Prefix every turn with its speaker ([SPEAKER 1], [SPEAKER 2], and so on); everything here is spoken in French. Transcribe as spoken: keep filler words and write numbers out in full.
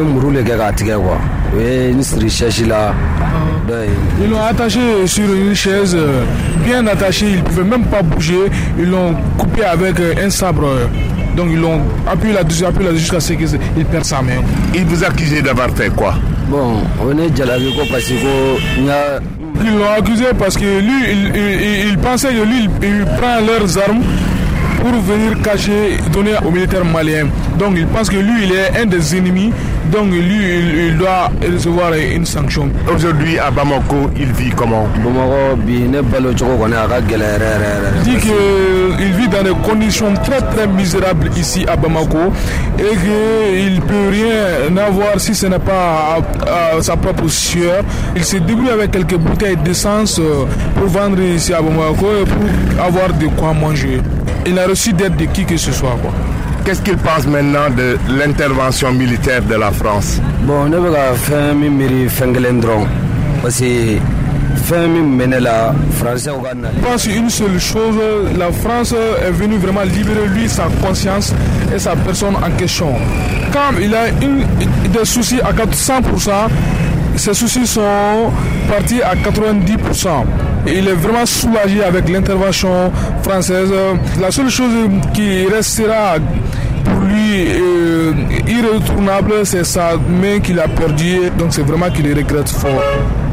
[SPEAKER 1] Ils l'ont attaché sur une chaise, bien attaché, il ne pouvait même pas bouger. Ils l'ont coupé avec un sabre. Donc ils l'ont appuyé là-dessus, appuyé là-dessus jusqu'à ce qu'il perde sa main.
[SPEAKER 2] Il vous accusait d'avoir fait quoi?
[SPEAKER 3] Bon, on est déjà là parce que
[SPEAKER 1] ils l'ont accusé parce que lui, il, il, il pensait que lui, il, il prend leurs armes pour venir cacher, donner aux militaires maliens. Donc il pense que lui, il est un des ennemis. Donc lui, il, il doit recevoir une sanction.
[SPEAKER 2] Aujourd'hui, à Bamako, il vit comment?
[SPEAKER 1] Il dit qu'il vit dans des conditions très très misérables ici à Bamako et qu'il ne peut rien avoir si ce n'est pas à, à sa propre sueur. Il se débrouille avec quelques bouteilles d'essence pour vendre ici à Bamako et pour avoir de quoi manger. Il n'a reçu d'aide de qui que ce soit, quoi.
[SPEAKER 2] Qu'est-ce qu'il pense maintenant de l'intervention militaire de la France?
[SPEAKER 3] Bon, on ne peut pas faire un fenglendron parce que faire la France.
[SPEAKER 1] Je pense une seule chose, la France est venue vraiment libérer lui sa conscience et sa personne en question. Quand il a une, des soucis à cent pour cent, ses soucis sont partis à quatre-vingt-dix pour cent. Il est vraiment soulagé avec l'intervention française. La seule chose qui restera pour lui euh, irretournable, c'est sa main qu'il a perdue. Donc c'est vraiment qu'il regrette fort.